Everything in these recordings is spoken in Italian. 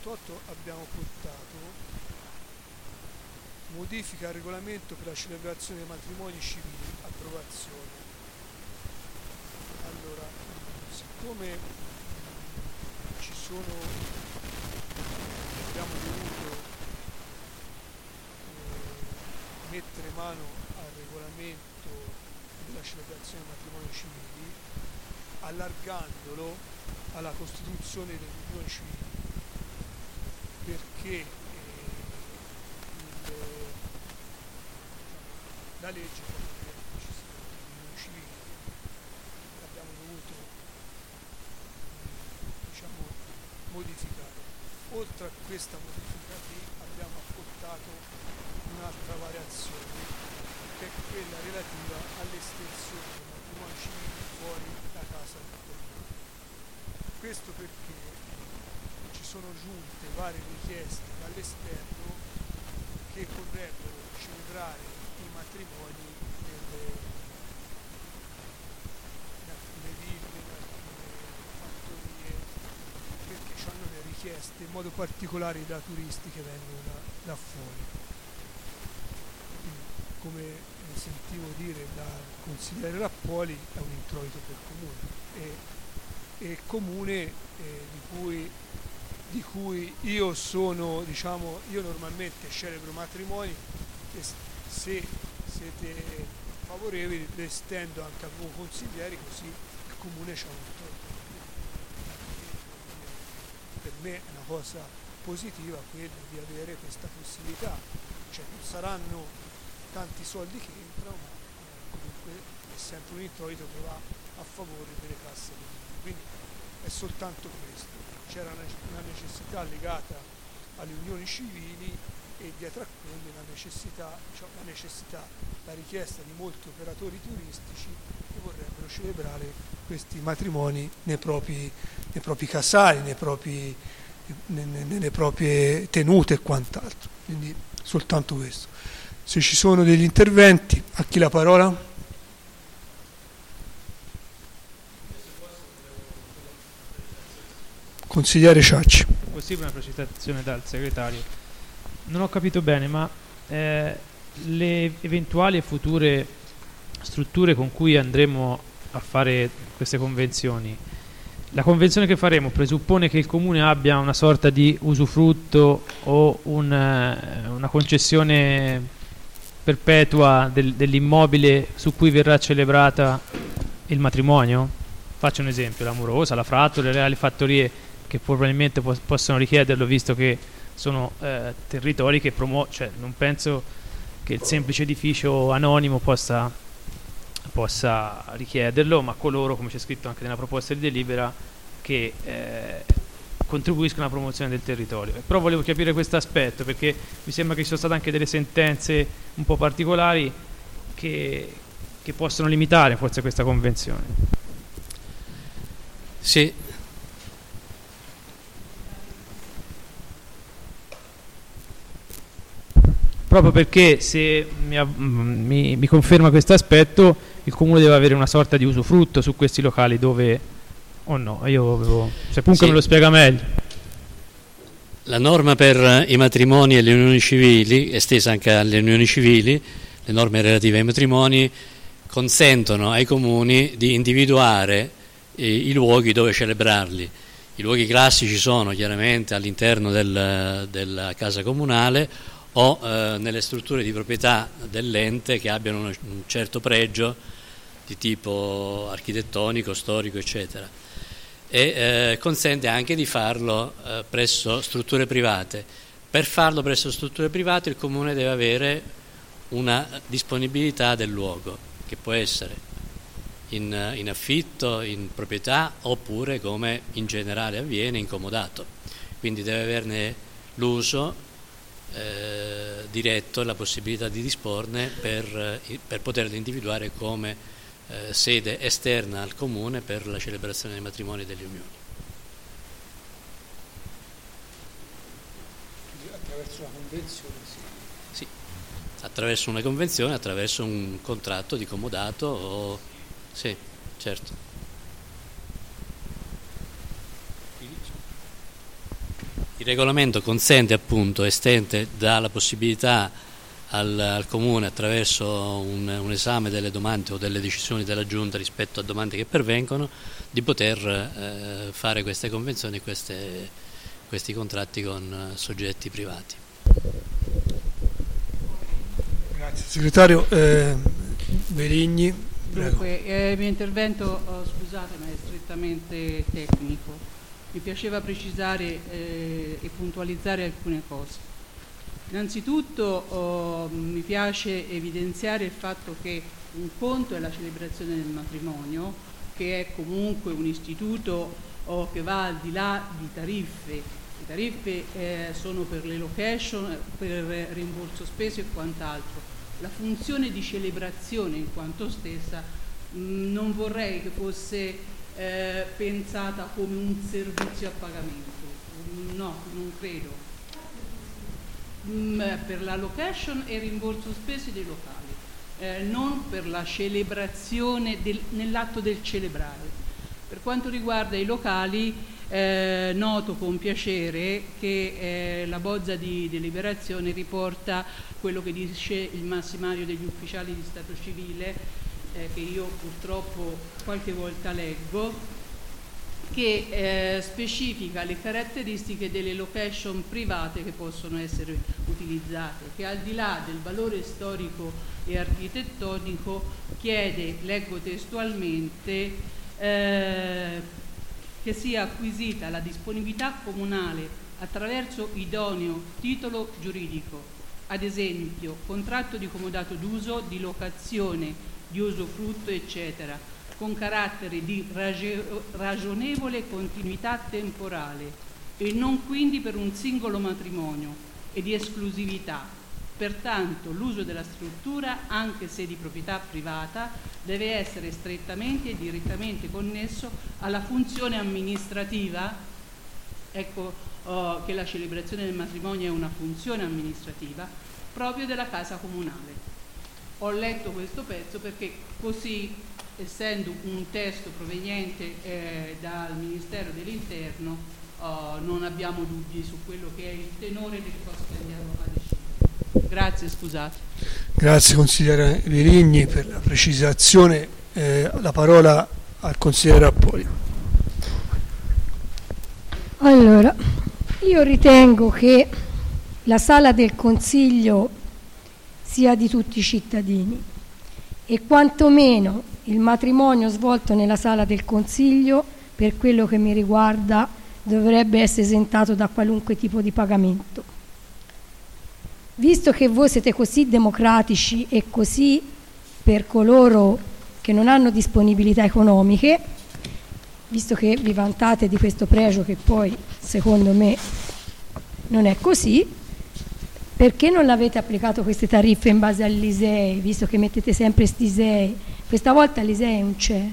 8 abbiamo portato modifica al regolamento per la celebrazione dei matrimoni civili, approvazione. Allora, siccome ci sono, abbiamo dovuto mettere mano al regolamento della celebrazione dei matrimoni civili, allargandolo alla costituzione delle unioni civili, perché la legge prevede che ci siano delle unioni civili, abbiamo dovuto modificare. Oltre a questa modifica qui abbiamo apportato un'altra variazione, che è quella relativa all'estensione dei matrimoni civili fuori da casa del comune. Questo perché ci sono giunte varie richieste dall'esterno che vorrebbero celebrare i matrimoni in alcune ville, in alcune fattorie, perché hanno le richieste in modo particolare da turisti che vengono da fuori. Quindi, come sentivo dire dal consigliere Rappoli, è un introito per comune e comune di cui io sono, io normalmente celebro matrimoni e se siete favorevoli le estendo anche a voi consiglieri, così il comune c'ha un introito. Per me è una cosa positiva quella di avere questa possibilità, cioè non saranno tanti soldi che entrano, ma comunque è sempre un introito che va a favore delle casse del comune. Quindi è soltanto questo. C'era una necessità legata alle unioni civili e dietro a quelle la richiesta di molti operatori turistici che vorrebbero celebrare questi matrimoni nei propri casali, nelle proprie tenute e quant'altro. Quindi soltanto questo. Se ci sono degli interventi, a chi la parola? Consigliere Ciacci. Possibile una precisazione dal segretario? Non ho capito bene, ma le eventuali e future strutture con cui andremo a fare queste convenzioni, la convenzione che faremo presuppone che il comune abbia una sorta di usufrutto o una concessione perpetua dell'immobile su cui verrà celebrata il matrimonio? Faccio un esempio: l'Amorosa, la Frattola, le Reali Fattorie, che probabilmente possono richiederlo, visto che sono territori che cioè non penso che il semplice edificio anonimo possa richiederlo, ma coloro, come c'è scritto anche nella proposta di delibera, che contribuiscono alla promozione del territorio. Però volevo capire questo aspetto, perché mi sembra che ci sono state anche delle sentenze un po' particolari che possono limitare forse questa convenzione. Sì. Proprio perché se mi conferma questo aspetto, il comune deve avere una sorta di usufrutto su questi locali, dove o no? Se Punca sì, me lo spiega meglio. La norma per i matrimoni e le unioni civili, estesa anche alle unioni civili, le norme relative ai matrimoni consentono ai comuni di individuare i luoghi dove celebrarli. I luoghi classici sono chiaramente all'interno della casa comunale o nelle strutture di proprietà dell'ente che abbiano un certo pregio di tipo architettonico, storico, eccetera. E consente anche di farlo presso strutture private. Per farlo presso strutture private il comune deve avere una disponibilità del luogo, che può essere in affitto, in proprietà, oppure, come in generale avviene, in comodato. Quindi deve averne l'uso diretto e la possibilità di disporne per poterlo individuare come sede esterna al comune per la celebrazione dei matrimoni e delle unioni. Attraverso una convenzione, sì. Sì, attraverso una convenzione, attraverso un contratto di comodato sì, certo. Il regolamento consente appunto, estende, dà la possibilità al Comune, attraverso un esame delle domande o delle decisioni della Giunta rispetto a domande che pervengono, di poter fare queste convenzioni, questi contratti con soggetti privati. Grazie segretario. Verigni. Dunque, il mio intervento, scusate, ma è strettamente tecnico. Mi piaceva precisare e puntualizzare alcune cose. Innanzitutto mi piace evidenziare il fatto che un conto è la celebrazione del matrimonio, che è comunque un istituto che va al di là di tariffe. Le tariffe sono per le location, per rimborso spese e quant'altro. La funzione di celebrazione in quanto stessa non vorrei che fosse pensata come un servizio a pagamento. No, non credo. Per la location e rimborso spese dei locali, non per la celebrazione nell'atto del celebrare. Per quanto riguarda i locali, noto con piacere che la bozza di deliberazione riporta quello che dice il massimario degli ufficiali di Stato civile, che io purtroppo qualche volta leggo, che specifica le caratteristiche delle location private che possono essere utilizzate, che al di là del valore storico e architettonico chiede, leggo testualmente, che sia acquisita la disponibilità comunale attraverso idoneo titolo giuridico, ad esempio contratto di comodato d'uso, di locazione, di usufrutto, eccetera, con carattere di ragionevole continuità temporale e non quindi per un singolo matrimonio e di esclusività. Pertanto l'uso della struttura, anche se di proprietà privata, deve essere strettamente e direttamente connesso alla funzione amministrativa. Ecco che la celebrazione del matrimonio è una funzione amministrativa proprio della casa comunale. Ho letto questo pezzo perché così, essendo un testo proveniente dal Ministero dell'Interno, non abbiamo dubbi su quello che è il tenore delle cose che andiamo a decidere. Grazie, scusate. Grazie consigliere Verigni per la precisazione. La parola al consigliere Rappoli. Allora, io ritengo che la sala del Consiglio sia di tutti i cittadini e quantomeno il matrimonio svolto nella sala del Consiglio, per quello che mi riguarda, dovrebbe essere esentato da qualunque tipo di pagamento. Visto che voi siete così democratici e così per coloro che non hanno disponibilità economiche, visto che vi vantate di questo pregio che poi secondo me non è così, perché non l'avete applicato queste tariffe in base all'ISEE, visto che mettete sempre st'ISEE? Questa volta l'ISEE non c'è.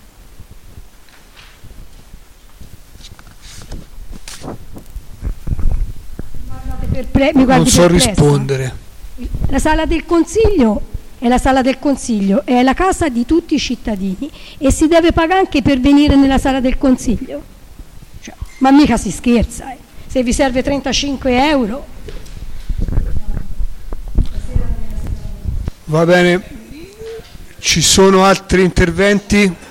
Non so rispondere. La sala del Consiglio è la sala del Consiglio, è la casa di tutti i cittadini e si deve pagare anche per venire nella sala del Consiglio. Cioè, ma mica si scherza, Se vi serve 35 euro. Va bene, ci sono altri interventi?